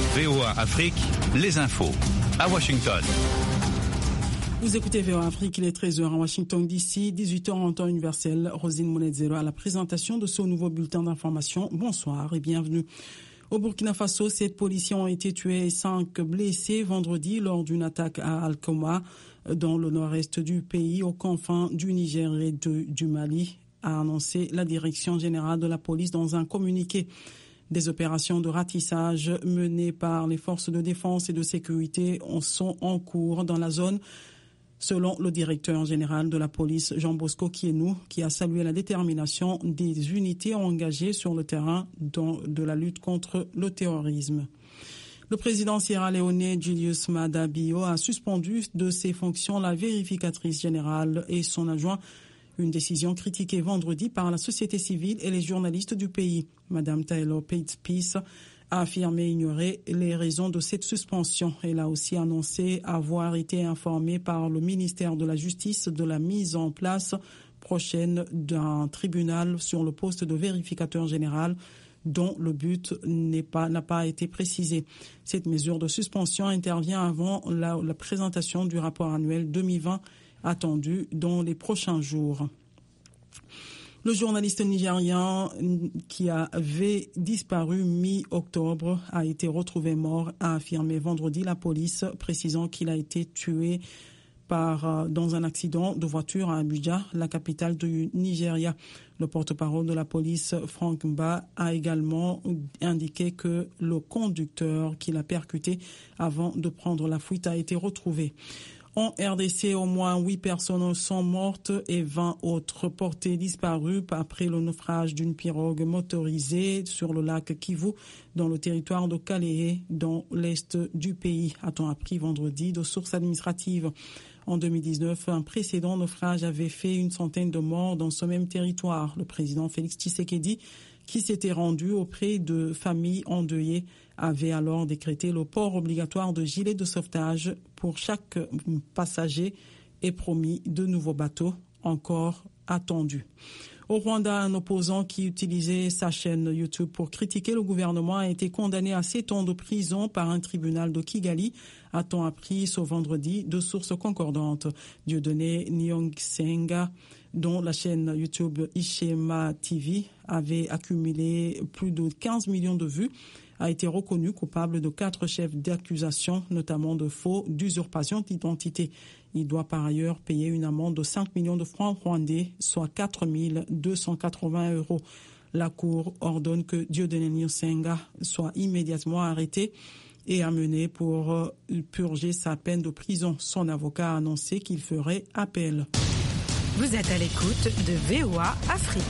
VOA Afrique, les infos. À Washington. Vous écoutez VOA Afrique, il est 13h à Washington DC, 18h en temps universel. Rosine Monedzero à la présentation de ce nouveau bulletin d'information. Bonsoir et bienvenue. Au Burkina Faso, 7 policiers ont été tués et 5 blessés vendredi lors d'une attaque à Alkoma, dans le nord-est du pays, aux confins du Niger et du Mali, a annoncé la direction générale de la police dans un communiqué. Des opérations de ratissage menées par les forces de défense et de sécurité sont en cours dans la zone, selon le directeur général de la police, Jean-Bosco Kienou, qui a salué la détermination des unités engagées sur le terrain de la lutte contre le terrorisme. Le président sierra-léonais Julius Maada Bio a suspendu de ses fonctions la vérificatrice générale et son adjoint, une décision critiquée vendredi par la société civile et les journalistes du pays. Madame Taylor Pates-Peace a affirmé ignorer les raisons de cette suspension. Elle a aussi annoncé avoir été informée par le ministère de la Justice de la mise en place prochaine d'un tribunal sur le poste de vérificateur général dont le but n'a pas été précisé. Cette mesure de suspension intervient avant la présentation du rapport annuel 2020 attendu dans les prochains jours. Le journaliste nigérien qui avait disparu mi-octobre a été retrouvé mort, a affirmé vendredi la police, précisant qu'il a été tué dans un accident de voiture à Abuja, la capitale du Nigeria. Le porte-parole de la police, Frank Mba, a également indiqué que le conducteur qui l'a percuté avant de prendre la fuite a été retrouvé. En RDC, au moins 8 personnes sont mortes et 20 autres portées disparues après le naufrage d'une pirogue motorisée sur le lac Kivu dans le territoire de Kalehe, dans l'est du pays, a-t-on appris vendredi de sources administratives. En 2019, un précédent naufrage avait fait une centaine de morts dans ce même territoire. Le président Félix Tshisekedi, qui s'était rendu auprès de familles endeuillées, avait alors décrété le port obligatoire de gilets de sauvetage pour chaque passager et promis de nouveaux bateaux encore attendus. Au Rwanda, un opposant qui utilisait sa chaîne YouTube pour critiquer le gouvernement a été condamné à 7 ans de prison par un tribunal de Kigali, a-t-on appris ce vendredi de sources concordantes. Dieudonné Nyong'Senga, dont la chaîne YouTube Ishema TV avait accumulé plus de 15 millions de vues, a été reconnu coupable de 4 chefs d'accusation, notamment de faux, d'usurpation d'identité. Il doit par ailleurs payer une amende de 5 millions de francs rwandais, soit 4 280 €. La Cour ordonne que Dieudonné Nyong'Senga soit immédiatement arrêté et amené pour purger sa peine de prison. Son avocat a annoncé qu'il ferait appel. Vous êtes à l'écoute de VOA Afrique.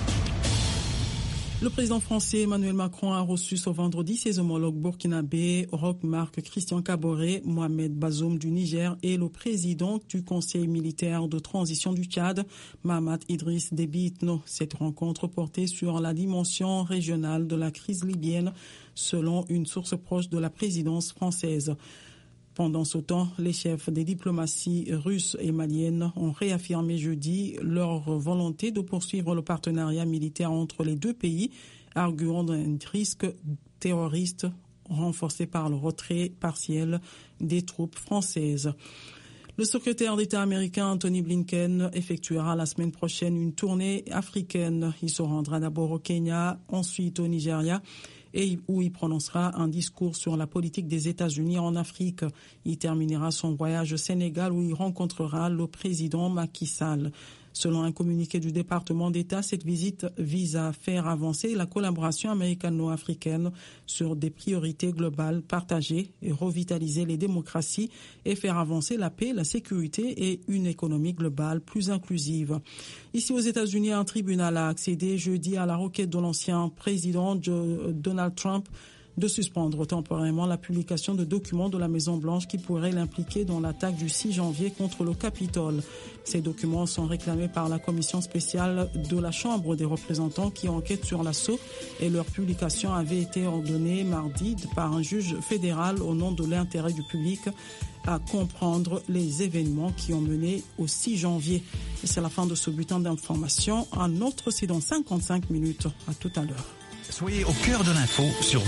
Le président français Emmanuel Macron a reçu ce vendredi ses homologues burkinabés Roch Marc Christian Kaboré, Mohamed Bazoum du Niger et le président du Conseil militaire de transition du Tchad, Mahamat Idriss Déby Itno. Cette rencontre portait sur la dimension régionale de la crise libyenne, selon une source proche de la présidence française. Pendant ce temps, les chefs des diplomaties russes et maliennes ont réaffirmé jeudi leur volonté de poursuivre le partenariat militaire entre les deux pays, arguant d'un risque terroriste renforcé par le retrait partiel des troupes françaises. Le secrétaire d'État américain Anthony Blinken effectuera la semaine prochaine une tournée africaine. Il se rendra d'abord au Kenya, ensuite au Nigeria, et où il prononcera un discours sur la politique des États-Unis en Afrique. Il terminera son voyage au Sénégal où il rencontrera le président Macky Sall. Selon un communiqué du département d'État, cette visite vise à faire avancer la collaboration américano-africaine sur des priorités globales partagées et revitaliser les démocraties et faire avancer la paix, la sécurité et une économie globale plus inclusive. Ici aux États-Unis, un tribunal a accédé jeudi à la requête de l'ancien président Donald Trump de suspendre temporairement la publication de documents de la Maison-Blanche qui pourraient l'impliquer dans l'attaque du 6 janvier contre le Capitole. Ces documents sont réclamés par la commission spéciale de la Chambre des représentants qui enquête sur l'assaut et leur publication avait été ordonnée mardi par un juge fédéral au nom de l'intérêt du public à comprendre les événements qui ont mené au 6 janvier. Et c'est la fin de ce bulletin d'information. Un autre, c'est dans 55 minutes. À tout à l'heure. Soyez au cœur de l'info sur